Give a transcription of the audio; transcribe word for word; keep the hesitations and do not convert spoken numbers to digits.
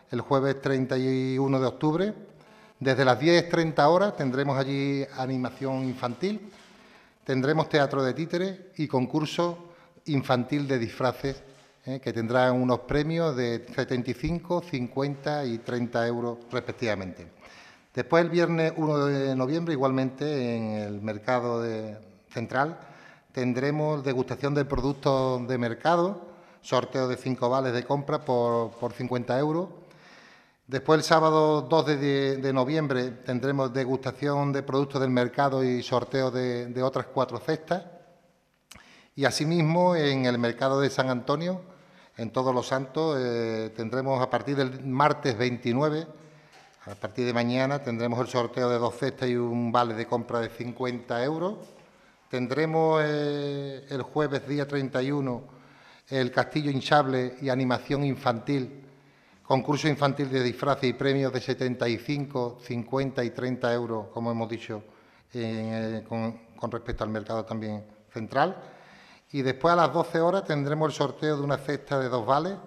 el jueves treinta y uno de octubre. Desde las diez treinta horas tendremos allí animación infantil, tendremos teatro de títeres y concurso infantil de disfraces, eh, que tendrán unos premios de setenta y cinco, cincuenta y treinta euros respectivamente. Después, el viernes uno de noviembre, igualmente en el mercado de central, tendremos degustación de productos de mercado, sorteo de cinco vales de compra por, por cincuenta euros. Después, el sábado dos de noviembre, tendremos degustación de productos del mercado y sorteo de, de otras cuatro cestas. Y asimismo, en el mercado de San Antonio, en Todos los Santos, eh, tendremos a partir del martes veintinueve, a partir de mañana, tendremos el sorteo de dos cestas y un vale de compra de cincuenta euros. Tendremos eh, el jueves día treinta y uno el castillo hinchable y animación infantil, concurso infantil de disfraces y premios de setenta y cinco, cincuenta y treinta euros, como hemos dicho, eh, con, con respecto al mercado también central. Y después, a las doce horas, tendremos el sorteo de una cesta de dos vales